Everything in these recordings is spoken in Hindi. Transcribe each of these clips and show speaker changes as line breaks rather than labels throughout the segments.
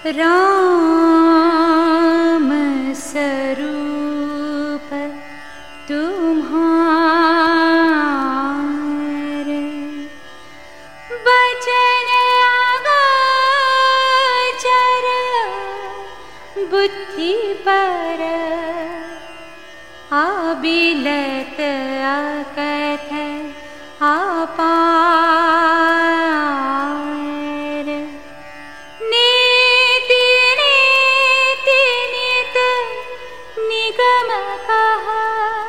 राम स्वरूप तुम्हारे बचन अगोचर बुद्धि पर अबिलत अकथ अपार नीति नीति नित निगम कहा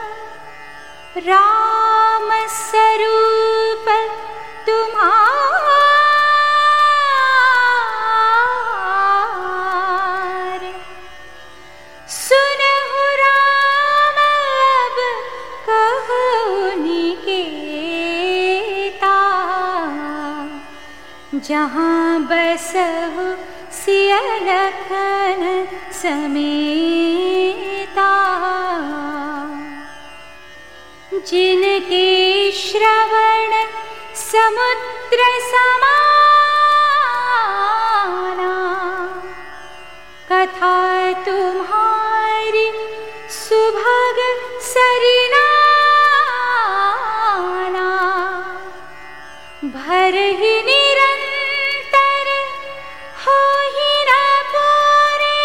राम स्वरूप तुम्हारे सुनहु राम अब कहो निकेता जहाँ बसहु सिय लखन समेता जिनके श्रवण समुद्र समाना कथा तुम्हारी सुभग सरिनाना भर ही निरंतर हो ही न पूरे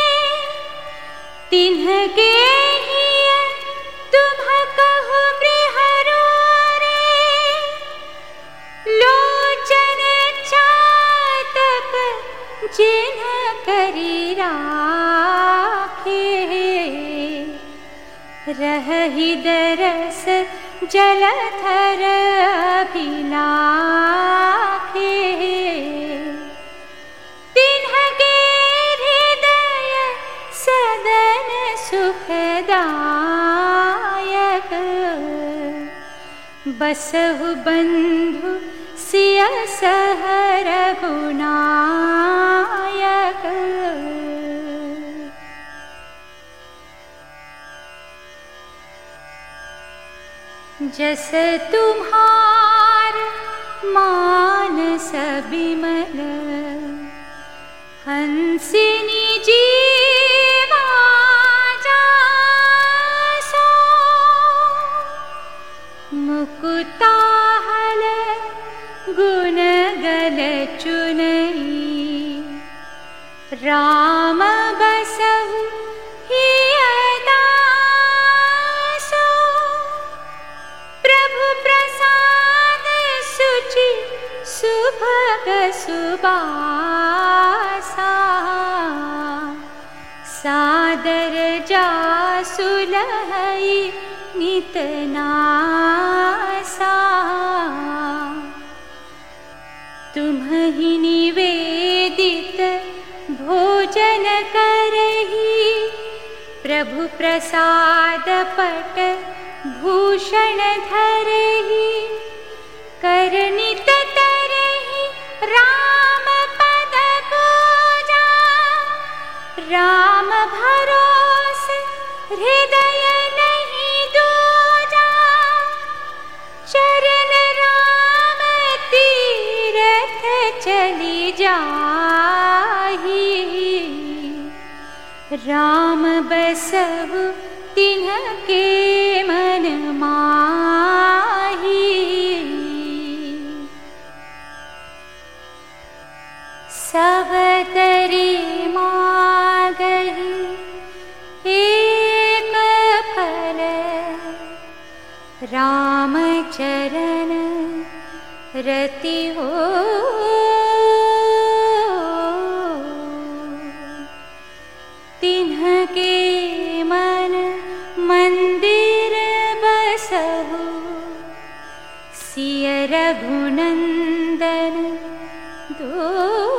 तिन्हके तुम कहो बृहरोरे लोचन चातक जिन्ह करी राखे रही दरस जलधर अभिलाखे तिन्हके हृदय सदन सुखदायक बसहु बंधु सिय सह रघुनायक जस तुम्हार मानस बिमल हंसिनी जीवा जासो मुकुताहल गुण गल चुनई राम बसहु हिय दासो प्रभु प्रसाद सुचि सुभग सुबासा सादर जासु लहई नित नासा तुम्हि निवेदित भोजन करही प्रभु प्रसाद पट भूषण धरही कर नित तरही राम पद पूजा राम भरोसे हृदय नहीं दूजा चरण राम तीरथ चली जाही राम बसहु तिन्हके मन माही सब तरी मागही एक फल राम चरण रति हो तिन्हके मन मंदिर बसहु सिय रघुनंदन दो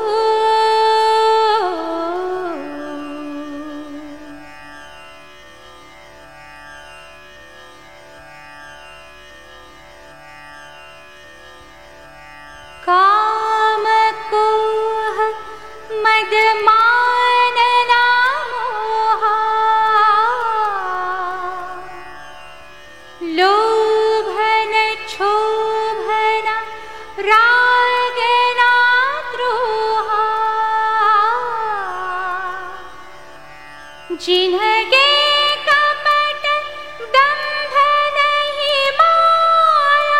काम कोह मद मान मोहा लोभन क्षोभन रागना द्रोहा जिन्हके कपट दंभ नहीं माया,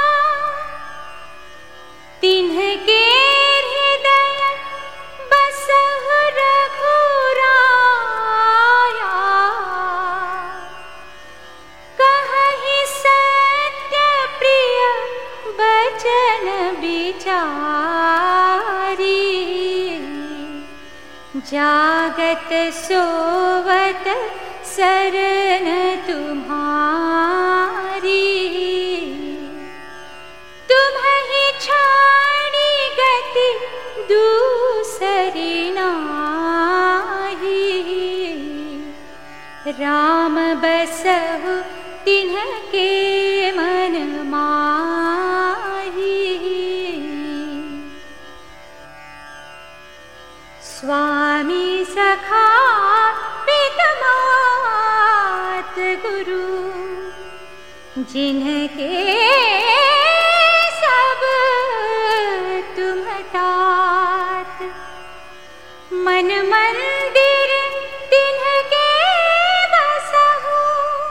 तिन्हके हृदय बसहु रघुराया। कहहि सत्य प्रिय बचन बिचारी, जागत सोवत शरण तुम्हारी। तुम्हि छाड़ी गति दूसरी नाहि, राम बसहु तिन्हके मन माहि। स्वामी सखा पितमात गुरु, जिन्हके सब तुम तात। मन मंदिर तिन्हके बसहु,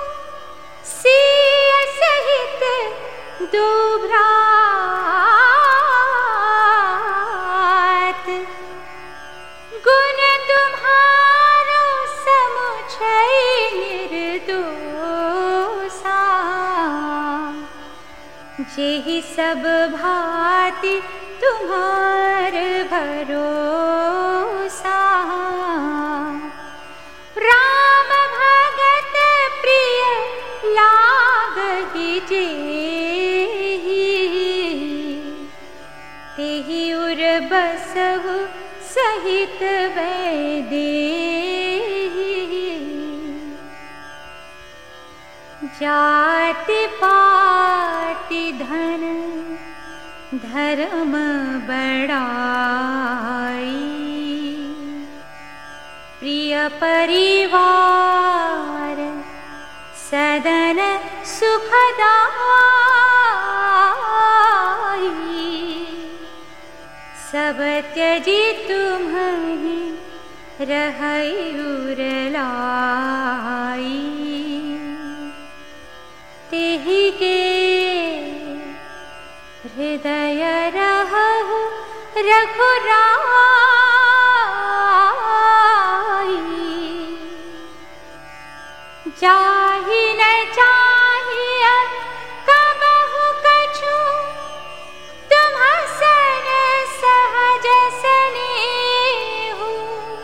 सिय सहित दो भ्रात। गुण तुम्हारो समुझै निर्दोषा, जेहि सब भांति तुम्हार भरोसा। राम भगत प्रिय लागहि जेहि, तेहि उर बसहु सहित वैदेही। जाति पाति धन धर्म बड़ाई, प्रिय परिवार सदन सुखदाई। सब त्यजी तुम्हि रहै उर लाई, तेहि के हृदय रहु रघुराई। जाहि न चाहिय कबहु कछु, तुम्हसन सहज स्नेहु।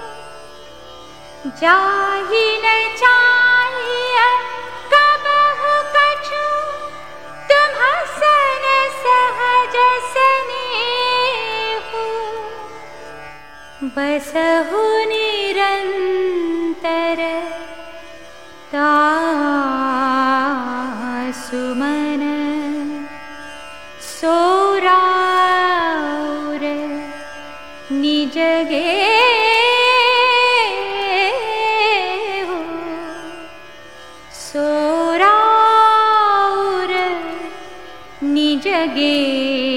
जाहि न चाहिय कबहु कछु, तुम्हसन सहज स्नेहु। बसहु निरंतर तासु मन, सोराउर निज गेहु। सोराउर निज गेहु।